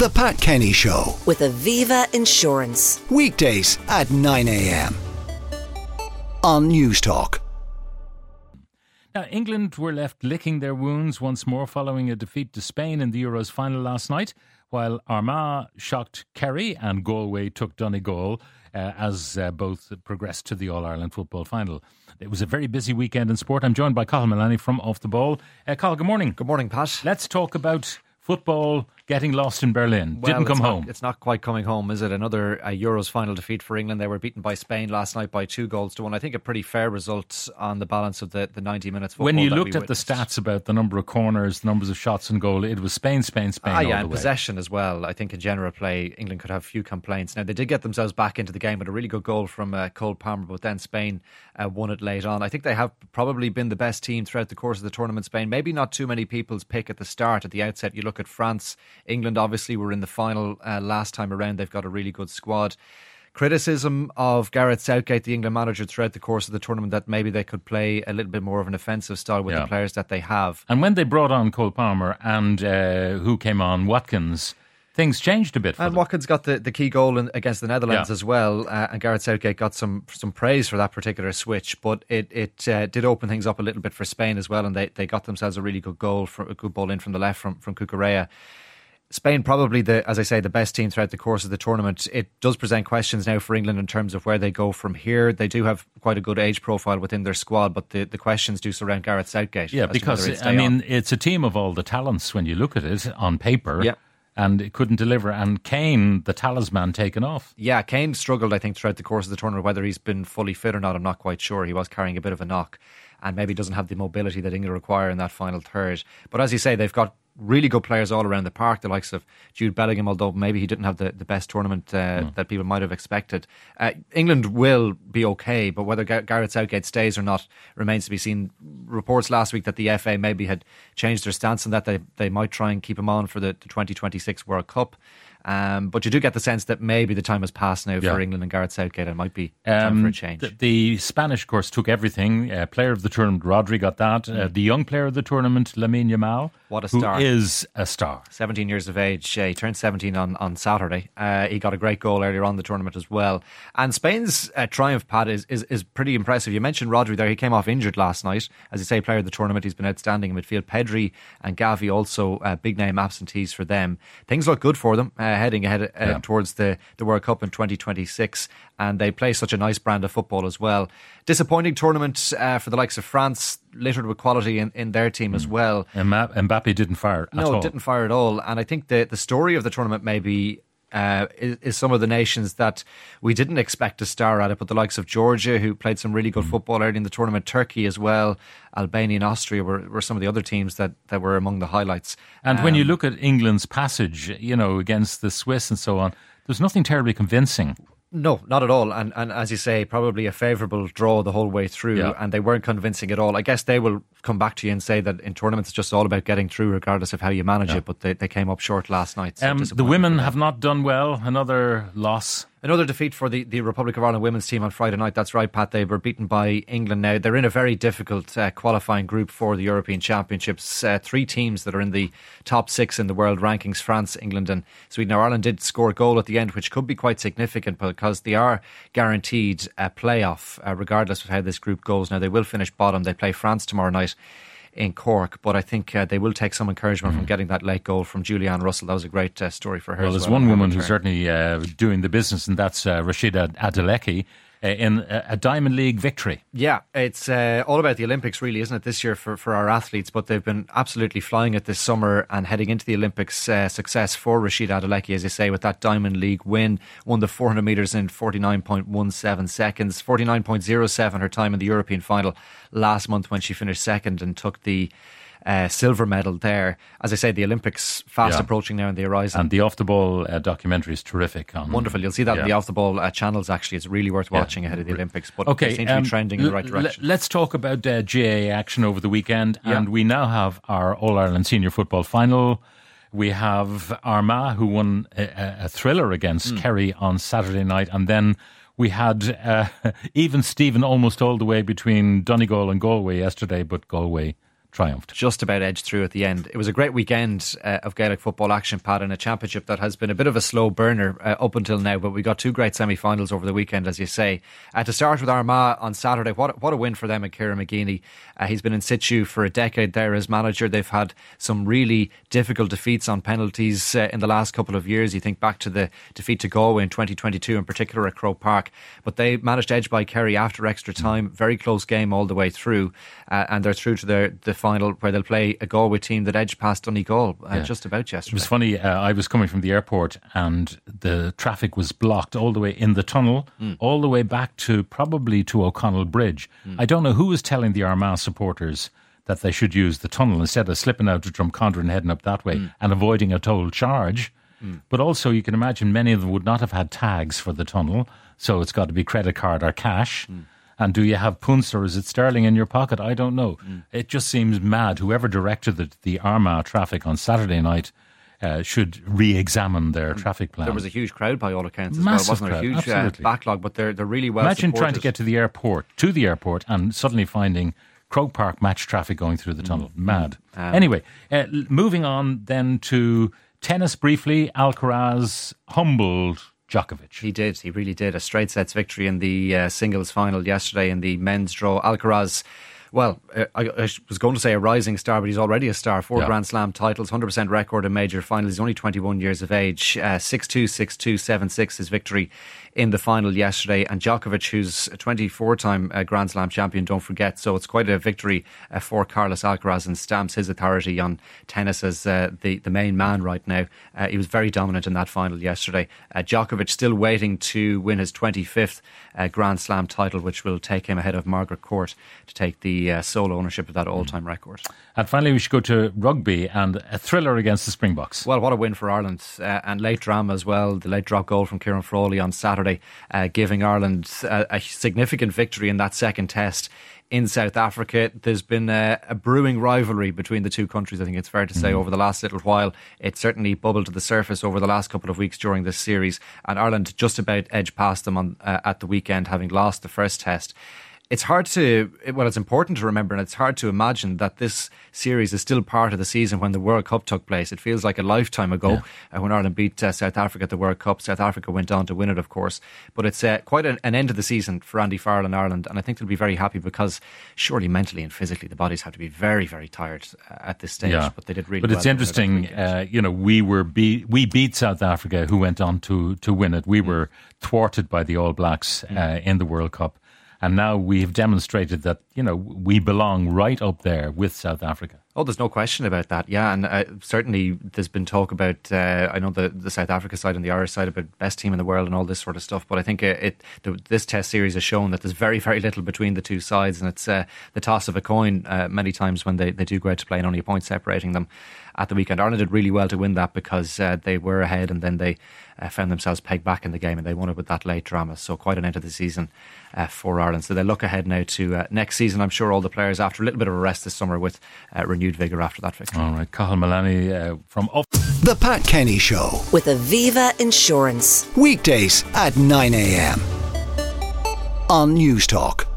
The Pat Kenny Show with Aviva Insurance. Weekdays at 9 a.m. on News Talk. Now, England were left licking their wounds once more following a defeat to Spain in the Euros final last night, while Armagh shocked Kerry and Galway took Donegal as both progressed to the All-Ireland football final. It was a very busy weekend in sport. I'm joined by Cathal Mullaney from Off the Ball. Cathal, good morning. Good morning, Pat. Let's talk about football getting lost in Berlin. Didn't come home. It's not quite coming home, is it? Another Euros final defeat for England. They were beaten by Spain last night by 2-1. I think a pretty fair result on the balance of the 90 minutes football. When you looked at the stats about the number of corners, the numbers of shots and goal, it was Spain all the way. And possession as well. I think in general play, England could have few complaints. Now, they did get themselves back into the game with a really good goal from Cole Palmer, but then Spain won it late on. I think they have probably been the best team throughout the course of the tournament, Spain. Maybe not too many people's pick at the start, at the outset. You look at France, England obviously were in the final last time around. They've got a really good squad. Criticism of Gareth Southgate, the England manager, throughout the course of the tournament, that maybe they could play a little bit more of an offensive style with the players that they have. And when they brought on Cole Palmer and who came on, Watkins, things changed a bit for them. Watkins got the key goal against the Netherlands as well, and Gareth Southgate got some praise for that particular switch, but it did open things up a little bit for Spain as well, and they got themselves a really good goal, a good ball in from the left from Cucurella. Spain probably, as I say, the best team throughout the course of the tournament. It does present questions now for England in terms of where they go from here. They do have quite a good age profile within their squad, but the questions do surround Gareth Southgate. Yeah, because, it's a team of all the talents when you look at it on paper. Yeah. And it couldn't deliver. And Kane, the talisman, taken off. Yeah, Kane struggled, I think, throughout the course of the tournament. Whether he's been fully fit or not, I'm not quite sure. He was carrying a bit of a knock and maybe doesn't have the mobility that England require in that final third. But as you say, they've got really good players all around the park, the likes of Jude Bellingham, although maybe he didn't have the best tournament that people might have expected. England will be okay, but whether Gareth Southgate stays or not remains to be seen. Reports last week that the FA maybe had changed their stance and that they might try and keep him on for the 2026 World Cup. But you do get the sense that maybe the time has passed now for England and Gareth Southgate. It might be time for a change. The Spanish, of course, took everything. Player of the tournament, Rodri, got that. The young player of the tournament, Lamine Yamal. What a star. Who is a star. 17 years of age. He turned 17 on Saturday. He got a great goal earlier on in the tournament as well. And Spain's triumph, Pat, is pretty impressive. You mentioned Rodri there. He came off injured last night. As you say, player of the tournament. He's been outstanding in midfield. Pedri and Gavi also big name absentees for them. Things look good for them. Heading ahead towards the World Cup in 2026, and they play such a nice brand of football as well. Disappointing tournament for the likes of France, littered with quality in their team as well. Mbappe didn't fire at all. No, didn't fire at all. And I think the story of the tournament maybe is some of the nations that we didn't expect to star at it, but the likes of Georgia, who played some really good football early in the tournament, Turkey as well, Albania and Austria were some of the other teams that were among the highlights. And when you look at England's passage, against the Swiss and so on, there's nothing terribly convincing. No, not at all. And as you say, probably a favourable draw the whole way through, and they weren't convincing at all. I guess they will come back to you and say that in tournaments it's just all about getting through regardless of how you manage it, but they came up short last night. So the women have not done well. Another loss. Another defeat for the Republic of Ireland women's team on Friday night. That's right, Pat. They were beaten by England now. They're in a very difficult qualifying group for the European Championships. 3 teams that are in the top 6 in the world rankings: France, England and Sweden. Now, Ireland did score a goal at the end, which could be quite significant because they are guaranteed a playoff regardless of how this group goes. Now, they will finish bottom. They play France tomorrow night in Cork, but I think they will take some encouragement from getting that late goal from Julianne Russell. That was a great story for her. Well, there's one woman who's certainly doing the business, and that's Rashida Adeleke in a Diamond League victory. Yeah, it's all about the Olympics really, isn't it, this year for our athletes, but they've been absolutely flying it this summer and heading into the Olympics. Success for Rashida Adeleke, as you say, with that Diamond League win. Won the 400 metres in 49.17 seconds, 49.07 her time in the European final last month when she finished second and took the silver medal there. As I say, the Olympics fast approaching now on the horizon. And the Off the Ball documentary is terrific. Wonderful. You'll see that in the Off the Ball channels actually. It's really worth watching ahead of the Olympics. But they seem to be trending in the right direction. Let's talk about GAA action over the weekend. And we now have our All-Ireland Senior Football Final. We have Armagh, who won a thriller against Kerry on Saturday night. And then we had even Stephen almost all the way between Donegal and Galway yesterday, but Galway triumphed. Just about edged through at the end. It was a great weekend of Gaelic football action, Pat, in a championship that has been a bit of a slow burner up until now, but we got two great semi-finals over the weekend, as you say. To start with Armagh on Saturday, what a win for them and Kieran McGeeney. He's been in situ for a decade there as manager. They've had some really difficult defeats on penalties in the last couple of years. You think back to the defeat to Galway in 2022, in particular at Croke Park, but they managed to edge by Kerry after extra time. Very close game all the way through, and they're through to the final, where they'll play a Galway team that edged past Donegal just about yesterday. It was funny, I was coming from the airport and the traffic was blocked all the way in the tunnel, all the way back to probably to O'Connell Bridge. I don't know who was telling the Armagh supporters that they should use the tunnel instead of slipping out to Drumcondra and heading up that way and avoiding a toll charge. But also you can imagine many of them would not have had tags for the tunnel, so it's got to be credit card or cash. And do you have punts or is it sterling in your pocket? I don't know. It just seems mad. Whoever directed the Armagh traffic on Saturday night should re-examine their traffic plan. There was a huge crowd by all accounts as Massive well. Wasn't there? crowd, A huge backlog, but they're really well Imagine supported. trying to get to the airport and suddenly finding Croke Park match traffic going through the tunnel. Mad. Anyway, moving on then to tennis briefly. Alcaraz humbled Djokovic. He really did. A straight sets victory in the singles final yesterday in the men's draw. Alcaraz, well, I was going to say a rising star, but he's already a star. 4 Grand Slam titles, 100% record in major finals. He's only 21 years of age. 6-2, 6-2, 7-6 his victory in the final yesterday. And Djokovic, who's a 24-time Grand Slam champion, don't forget. So it's quite a victory for Carlos Alcaraz and stamps his authority on tennis as the main man right now. He was very dominant in that final yesterday. Djokovic still waiting to win his 25th Grand Slam title, which will take him ahead of Margaret Court to take the sole ownership of that all-time record. And finally, we should go to rugby and a thriller against the Springboks. Well, what a win for Ireland, and late drama as well. The late drop goal from Kieran Frawley on Saturday, giving Ireland a significant victory in that second test in South Africa. There's been a brewing rivalry between the two countries, I think it's fair to say, over the last little while. It certainly bubbled to the surface over the last couple of weeks during this series, and Ireland just about edged past them at the weekend, having lost the first test. It's important to remember, and it's hard to imagine that this series is still part of the season when the World Cup took place. It feels like a lifetime ago when Ireland beat South Africa at the World Cup. South Africa went on to win it, of course. But it's quite an end of the season for Andy Farrell and Ireland, and I think they'll be very happy because surely mentally and physically the bodies have to be very, very tired at this stage. Yeah. But they did really well. But it's interesting, we beat South Africa, who went on to win it. We were thwarted by the All Blacks in the World Cup. And now we've demonstrated that, we belong right up there with South Africa. Oh, there's no question about that. Yeah, and certainly there's been talk about, I know the South Africa side and the Irish side about best team in the world and all this sort of stuff. But I think this test series has shown that there's very, very little between the two sides. And it's the toss of a coin many times when they do go out to play and only a point separating them at the weekend. Ireland did really well to win that because they were ahead and then they found themselves pegged back in the game and they won it with that late drama. So quite an end of the season for Ireland. So they look ahead now to next season. I'm sure all the players, after a little bit of a rest this summer, with renewed vigour after that victory. All right, Cathal Mullaney from Up. The Pat Kenny Show with Aviva Insurance. Weekdays at 9 a.m. on News Talk.